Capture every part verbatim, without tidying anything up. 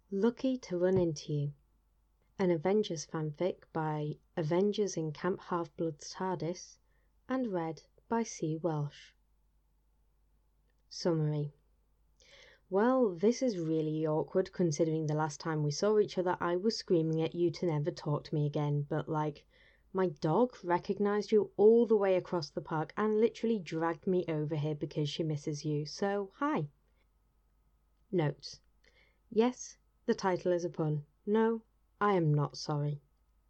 Lucky to Run Into You, an Avengers fanfic by Avengers in Camp Half-Blood's TARDIS, and read by C. Welsh. Summary. Well, this is really awkward considering the last time we saw each other I was screaming at you to never talk to me again, but like, my dog recognized you all the way across the park and literally dragged me over here because she misses you, so hi. Notes. Yes, the title is a pun. No, I am not sorry.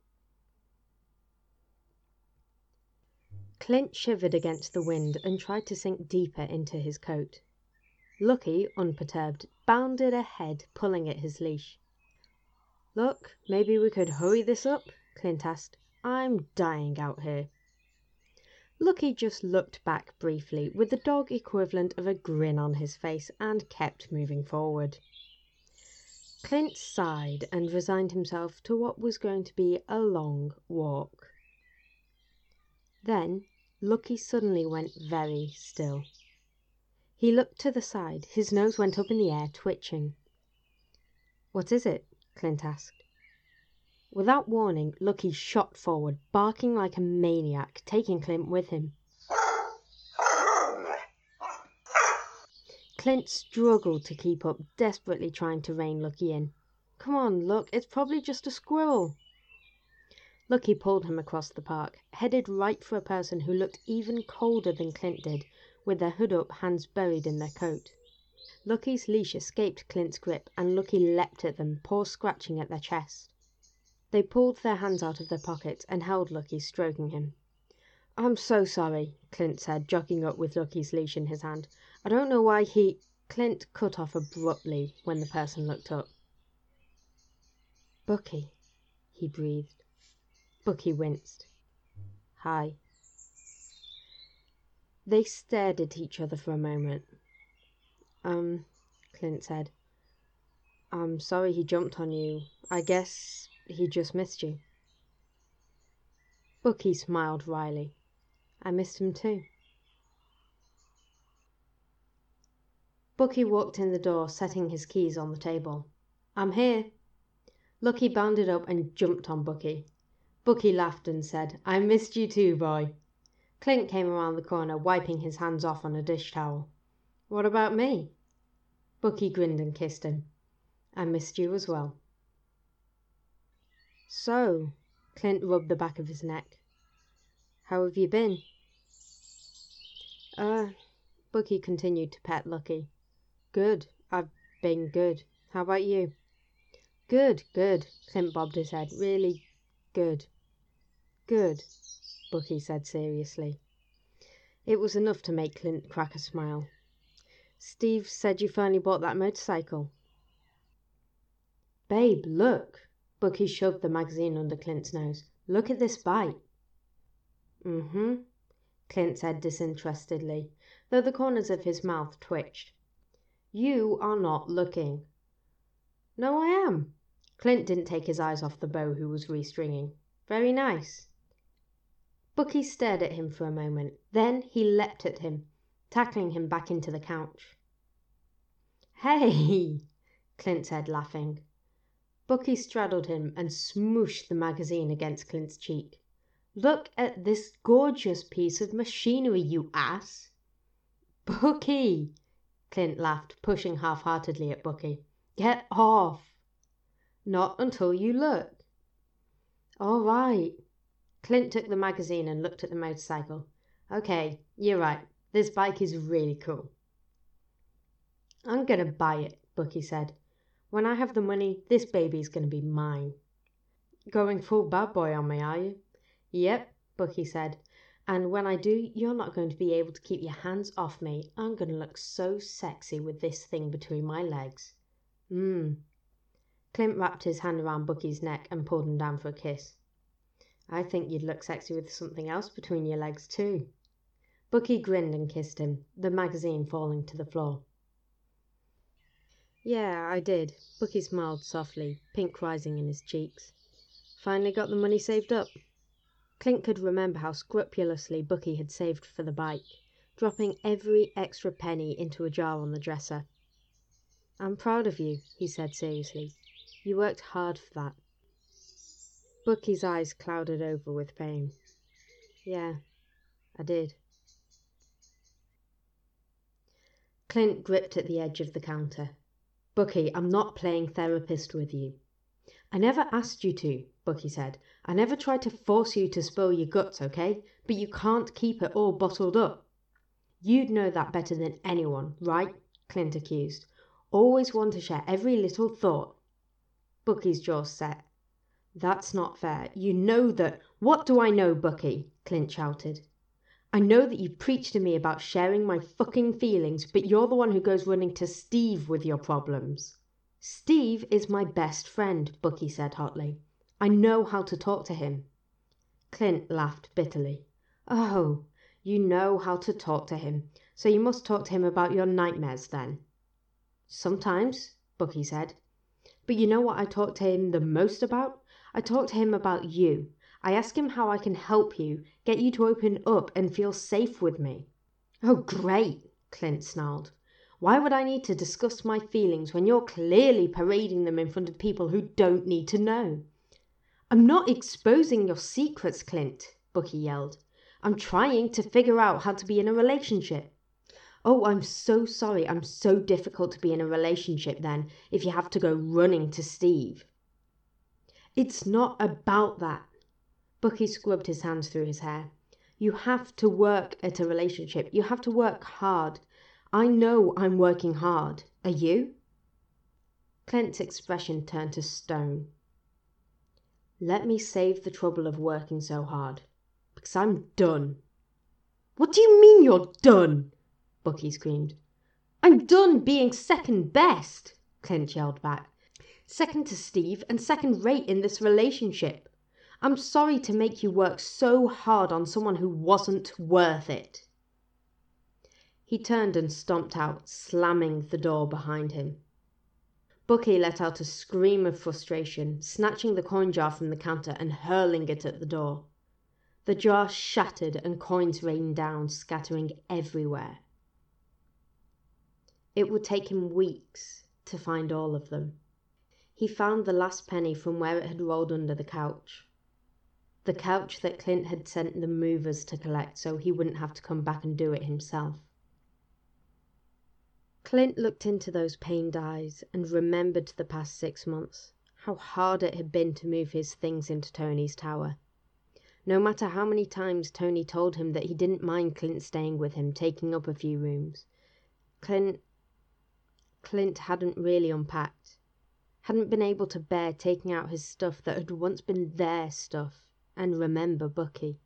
Clint shivered against the wind and tried to sink deeper into his coat. Lucky, unperturbed, bounded ahead, pulling at his leash. Look, maybe we could hurry this up? Clint asked. I'm dying out here. Lucky just looked back briefly, with the dog equivalent of a grin on his face, and kept moving forward. Clint sighed and resigned himself to what was going to be a long walk. Then, Lucky suddenly went very still. He looked to the side, his nose went up in the air, twitching. What is it? Clint asked. Without warning, Lucky shot forward, barking like a maniac, taking Clint with him. Clint struggled to keep up, desperately trying to rein Lucky in. Come on, look, it's probably just a squirrel. Lucky pulled him across the park, headed right for a person who looked even colder than Clint did, with their hood up, hands buried in their coat. Lucky's leash escaped Clint's grip, and Lucky leapt at them, paws scratching at their chest. They pulled their hands out of their pockets and held Lucky, stroking him. I'm so sorry, Clint said, jogging up with Lucky's leash in his hand. I don't know why he... Clint cut off abruptly when the person looked up. Bucky, he breathed. Bucky winced. Hi. They stared at each other for a moment. Um, Clint said. I'm sorry he jumped on you. I guess he just missed you. Bucky smiled wryly. I missed him too. Bucky walked in the door, setting his keys on the table. I'm here. Lucky bounded up and jumped on Bucky. Bucky laughed and said, I missed you too, boy. Clint came around the corner, wiping his hands off on a dish towel. What about me? Bucky grinned and kissed him. I missed you as well. So, Clint rubbed the back of his neck. How have you been? Uh, Bucky continued to pet Lucky. Good, I've been good. How about you? Good, good, Clint bobbed his head. Really good. Good, Bucky said seriously. It was enough to make Clint crack a smile. Steve said you finally bought that motorcycle. Babe, look. Bucky shoved the magazine under Clint's nose. Look at this bike. Mm-hmm, Clint said disinterestedly, though the corners of his mouth twitched. You are not looking. No, I am. Clint didn't take his eyes off the bow who was restringing. Very nice. Bucky stared at him for a moment. Then he leapt at him, tackling him back into the couch. Hey, Clint said, laughing. Bucky straddled him and smooshed the magazine against Clint's cheek. Look at this gorgeous piece of machinery, you ass. Bucky, Clint laughed, pushing half-heartedly at Bucky. Get off. Not until you look. All right. Clint took the magazine and looked at the motorcycle. Okay, you're right. This bike is really cool. I'm gonna buy it, Bucky said. When I have the money, this baby's gonna be mine. Going full bad boy on me, are you? Yep, Bucky said. And when I do, you're not going to be able to keep your hands off me. I'm gonna look so sexy with this thing between my legs. Mmm. Clint wrapped his hand around Bucky's neck and pulled him down for a kiss. I think you'd look sexy with something else between your legs, too. Bucky grinned and kissed him, the magazine falling to the floor. Yeah, I did. Bucky smiled softly, pink rising in his cheeks. Finally got the money saved up. Clint could remember how scrupulously Bucky had saved for the bike, dropping every extra penny into a jar on the dresser. I'm proud of you, he said seriously. You worked hard for that. Bucky's eyes clouded over with pain. Yeah, I did. Clint gripped at the edge of the counter. Bucky, I'm not playing therapist with you. I never asked you to, Bucky said. I never tried to force you to spill your guts, okay? But you can't keep it all bottled up. You'd know that better than anyone, right? Clint accused. Always want to share every little thought. Bucky's jaw set. That's not fair. You know that... What do I know, Bucky? Clint shouted. I know that you preach to me about sharing my fucking feelings, but you're the one who goes running to Steve with your problems. Steve is my best friend, Bucky said hotly. I know how to talk to him. Clint laughed bitterly. Oh, you know how to talk to him, so you must talk to him about your nightmares then. Sometimes, Bucky said. But you know what I talk to him the most about? I talk to him about you. I ask him how I can help you, get you to open up and feel safe with me. Oh, great, Clint snarled. Why would I need to discuss my feelings when you're clearly parading them in front of people who don't need to know? I'm not exposing your secrets, Clint, Bucky yelled. I'm trying to figure out how to be in a relationship. Oh, I'm so sorry. I'm so difficult to be in a relationship then, if you have to go running to Steve. It's not about that. Bucky scrubbed his hands through his hair. You have to work at a relationship. You have to work hard. I know I'm working hard. Are you? Clint's expression turned to stone. Let me save the trouble of working so hard, because I'm done. What do you mean you're done? Bucky screamed. I'm done being second best, Clint yelled back. Second to Steve and second rate in this relationship. I'm sorry to make you work so hard on someone who wasn't worth it. He turned and stomped out, slamming the door behind him. Bucky let out a scream of frustration, snatching the coin jar from the counter and hurling it at the door. The jar shattered and coins rained down, scattering everywhere. It would take him weeks to find all of them. He found the last penny from where it had rolled under the couch. The couch that Clint had sent the movers to collect so he wouldn't have to come back and do it himself. Clint looked into those pained eyes and remembered the past six months, how hard it had been to move his things into Tony's tower. No matter how many times Tony told him that he didn't mind Clint staying with him, taking up a few rooms, Clint... Clint hadn't really unpacked, hadn't been able to bear taking out his stuff that had once been their stuff, and remember Bucky.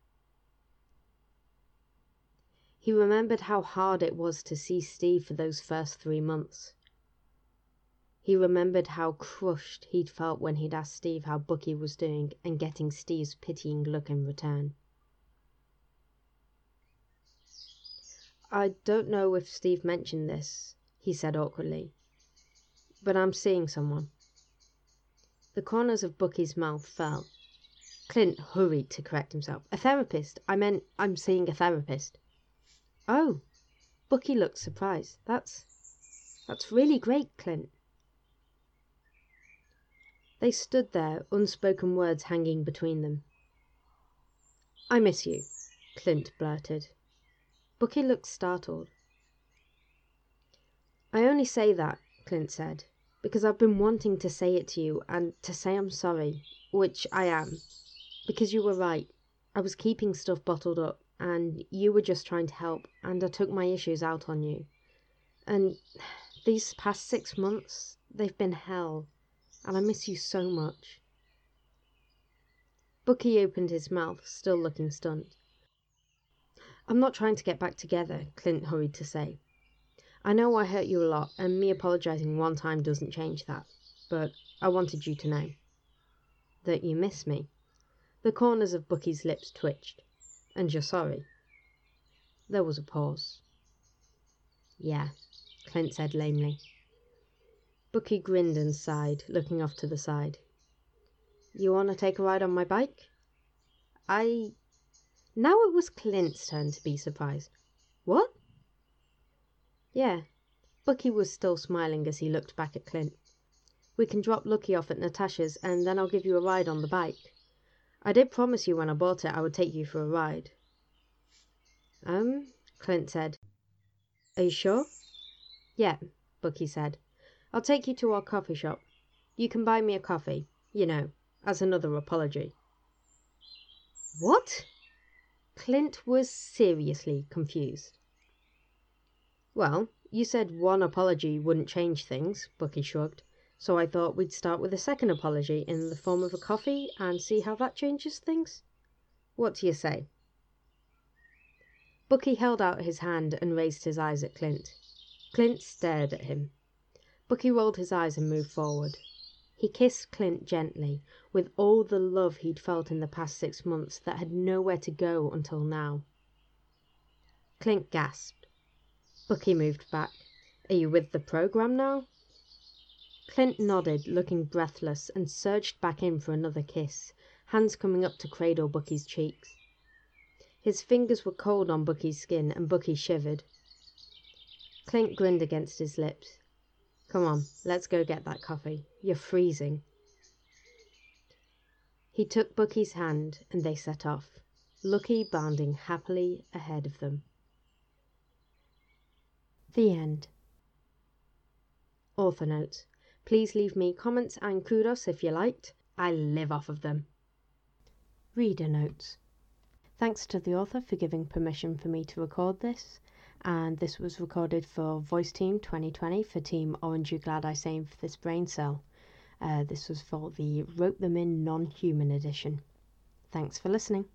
He remembered how hard it was to see Steve for those first three months. He remembered how crushed he'd felt when he'd asked Steve how Bucky was doing and getting Steve's pitying look in return. I don't know if Steve mentioned this, he said awkwardly, but I'm seeing someone. The corners of Bucky's mouth fell. Clint hurried to correct himself. A therapist. I meant I'm seeing a therapist. Oh, Bucky looked surprised. That's, that's really great, Clint. They stood there, unspoken words hanging between them. I miss you, Clint blurted. Bucky looked startled. I only say that, Clint said, because I've been wanting to say it to you and to say I'm sorry, which I am, because you were right. I was keeping stuff bottled up. And you were just trying to help, and I took my issues out on you. And these past six months, they've been hell, and I miss you so much. Bucky opened his mouth, still looking stunned. I'm not trying to get back together, Clint hurried to say. I know I hurt you a lot, and me apologizing one time doesn't change that, but I wanted you to know that you miss me. The corners of Bucky's lips twitched. And you're sorry. There was a pause. Yeah, Clint said lamely. Bucky grinned and sighed, looking off to the side. You want to take a ride on my bike? I... Now it was Clint's turn to be surprised. What? Yeah. Bucky was still smiling as he looked back at Clint. We can drop Lucky off at Natasha's, and then I'll give you a ride on the bike. I did promise you when I bought it I would take you for a ride. Um, Clint said. Are you sure? Yeah, Bucky said. I'll take you to our coffee shop. You can buy me a coffee, you know, as another apology. What? Clint was seriously confused. Well, you said one apology wouldn't change things, Bucky shrugged, so I thought we'd start with a second apology in the form of a coffee and see how that changes things. What do you say? Bucky held out his hand and raised his eyes at Clint. Clint stared at him. Bucky rolled his eyes and moved forward. He kissed Clint gently, with all the love he'd felt in the past six months that had nowhere to go until now. Clint gasped. Bucky moved back. Are you with the program now? Clint nodded, looking breathless, and surged back in for another kiss, hands coming up to cradle Bucky's cheeks. His fingers were cold on Bucky's skin, and Bucky shivered. Clint grinned against his lips. Come on, let's go get that coffee. You're freezing. He took Bucky's hand, and they set off, Lucky bounding happily ahead of them. The end. Author notes. Please leave me comments and kudos if you liked. I live off of them. Reader notes. Thanks to the author for giving permission for me to record this, and this was recorded for Voice Team twenty twenty for Team Orange You Glad I Saved This Brain Cell. Uh, this was for the Rope Them In Non-Human edition. Thanks for listening.